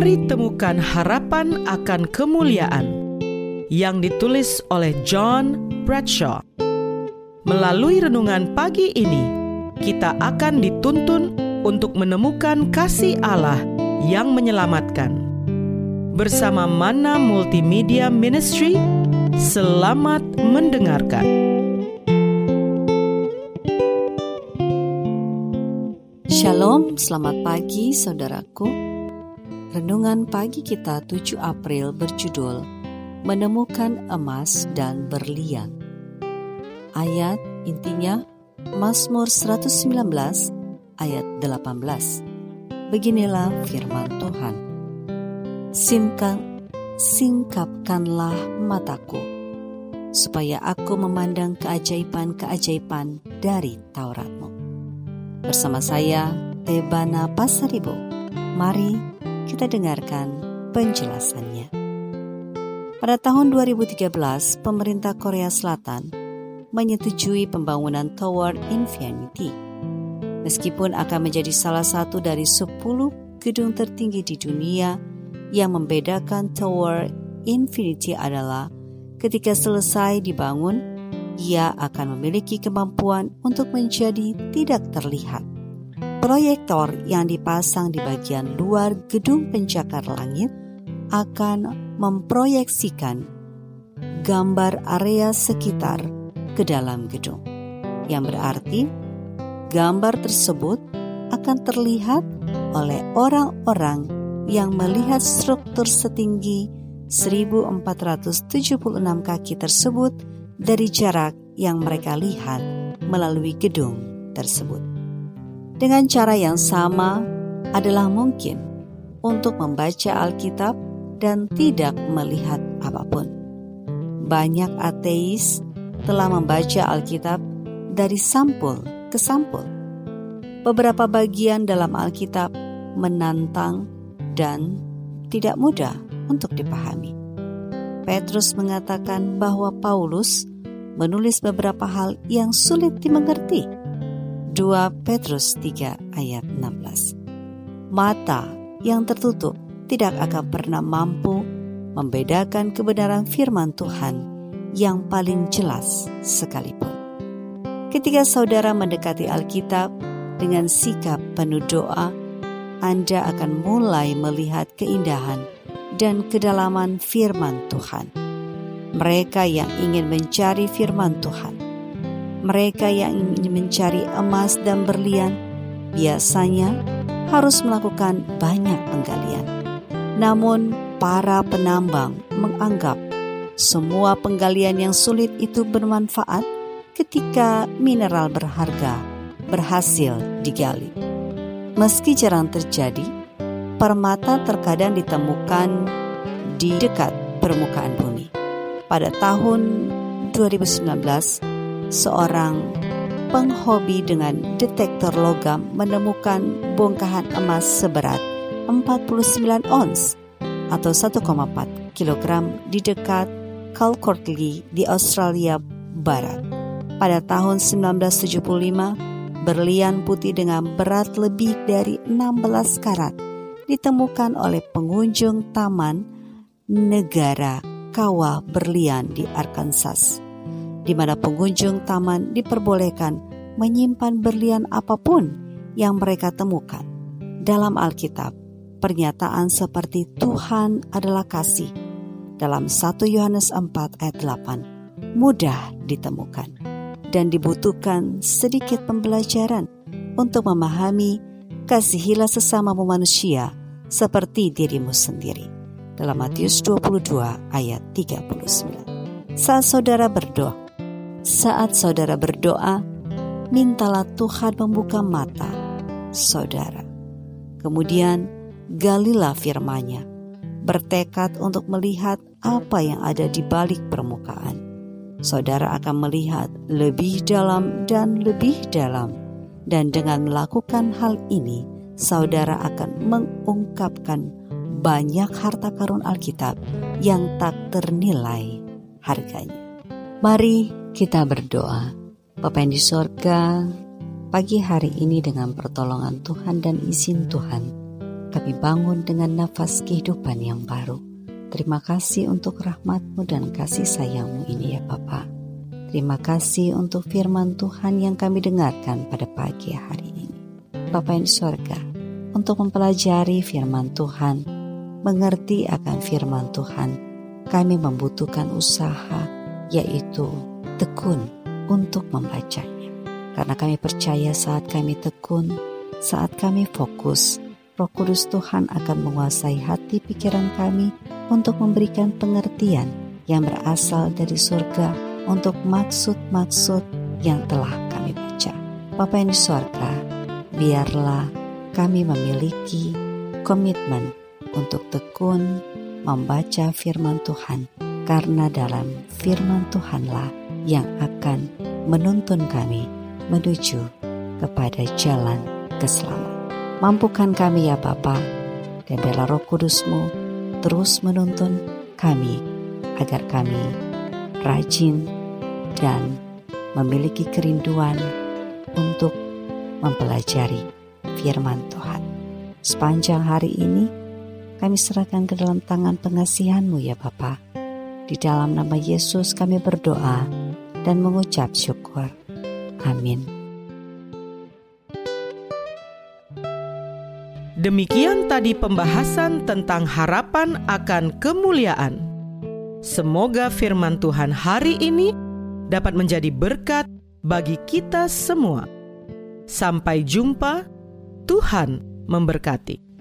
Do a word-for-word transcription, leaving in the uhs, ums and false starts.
Mari temukan harapan akan kemuliaan yang ditulis oleh John Bradshaw. Melalui renungan pagi ini, kita akan dituntun untuk menemukan kasih Allah yang menyelamatkan. Bersama Mana Multimedia Ministry, selamat mendengarkan. Shalom, selamat pagi saudaraku. Renungan pagi kita tujuh April berjudul Menemukan Emas dan Berlian. Ayat intinya Mazmur seratus sembilan belas ayat delapan belas. Beginilah firman Tuhan. Singkap, singkapkanlah mataku, supaya aku memandang keajaiban-keajaiban dari Taurat-Mu. Bersama saya, Tebana Pasaribo. Mari kita dengarkan penjelasannya. Pada tahun dua ribu tiga belas, pemerintah Korea Selatan menyetujui pembangunan Tower Infinity. Meskipun akan menjadi salah satu dari sepuluh gedung tertinggi di dunia, yang membedakan Tower Infinity adalah ketika selesai dibangun, ia akan memiliki kemampuan untuk menjadi tidak terlihat. Proyektor yang dipasang di bagian luar gedung pencakar langit akan memproyeksikan gambar area sekitar ke dalam gedung, yang berarti gambar tersebut akan terlihat oleh orang-orang yang melihat struktur setinggi seribu empat ratus tujuh puluh enam kaki tersebut dari jarak yang mereka lihat melalui gedung tersebut. Dengan cara yang sama, adalah mungkin untuk membaca Alkitab dan tidak melihat apapun. Banyak ateis telah membaca Alkitab dari sampul ke sampul. Beberapa bagian dalam Alkitab menantang dan tidak mudah untuk dipahami. Petrus mengatakan bahwa Paulus menulis beberapa hal yang sulit dimengerti. dua Petrus tiga ayat enam belas. Mata yang tertutup tidak akan pernah mampu membedakan kebenaran firman Tuhan yang paling jelas sekalipun. Ketika saudara mendekati Alkitab dengan sikap penuh doa, Anda akan mulai melihat keindahan dan kedalaman firman Tuhan. Mereka yang ingin mencari firman Tuhan, mereka yang ingin mencari emas dan berlian, biasanya harus melakukan banyak penggalian. Namun, para penambang menganggap semua penggalian yang sulit itu bermanfaat ketika mineral berharga berhasil digali. Meski jarang terjadi, permata terkadang ditemukan di dekat permukaan bumi. Pada tahun dua ribu sembilan belas, seorang penghobi dengan detektor logam menemukan bongkahan emas seberat empat puluh sembilan ons atau satu koma empat kilogram di dekat Kalgoorlie di Australia Barat. Pada tahun sembilan belas tujuh puluh lima, berlian putih dengan berat lebih dari enam belas karat ditemukan oleh pengunjung Taman Negara Kawah Berlian di Arkansas, di mana pengunjung taman diperbolehkan menyimpan berlian apapun yang mereka temukan. Dalam Alkitab, pernyataan seperti Tuhan adalah kasih dalam satu Yohanes empat ayat delapan mudah ditemukan dan dibutuhkan sedikit pembelajaran untuk memahami kasihilah sesama manusia seperti dirimu sendiri. Dalam Matius dua puluh dua ayat tiga puluh sembilan. Saat saudara berdoa, Saat saudara berdoa, mintalah Tuhan membuka mata saudara. Kemudian, galilah firman-Nya, bertekad untuk melihat apa yang ada di balik permukaan. Saudara akan melihat lebih dalam dan lebih dalam, dan dengan melakukan hal ini, saudara akan mengungkapkan banyak harta karun Alkitab yang tak ternilai harganya. Mari kita berdoa. Bapa yang di sorga, pagi hari ini dengan pertolongan Tuhan dan izin Tuhan, kami bangun dengan nafas kehidupan yang baru. Terima kasih untuk rahmat-Mu dan kasih sayang-Mu ini ya Bapa. Terima kasih untuk firman Tuhan yang kami dengarkan pada pagi hari ini. Bapa yang di sorga, untuk mempelajari firman Tuhan, mengerti akan firman Tuhan, kami membutuhkan usaha, yaitu tekun untuk membacanya. Karena kami percaya saat kami tekun, saat kami fokus, Roh Kudus Tuhan akan menguasai hati pikiran kami untuk memberikan pengertian yang berasal dari surga untuk maksud-maksud yang telah kami baca. Bapa yang di surga, biarlah kami memiliki komitmen untuk tekun membaca firman Tuhan, karena dalam firman Tuhanlah yang akan menuntun kami menuju kepada jalan keselamatan. Mampukan kami ya Bapa, dan biarlah Roh Kudus-Mu terus menuntun kami agar kami rajin dan memiliki kerinduan untuk mempelajari firman Tuhan. Sepanjang hari ini kami serahkan ke dalam tangan pengasihan-Mu ya Bapa. Di dalam nama Yesus kami berdoa dan mengucap syukur. Amin. Demikian tadi pembahasan tentang harapan akan kemuliaan. Semoga firman Tuhan hari ini dapat menjadi berkat bagi kita semua. Sampai jumpa, Tuhan memberkati.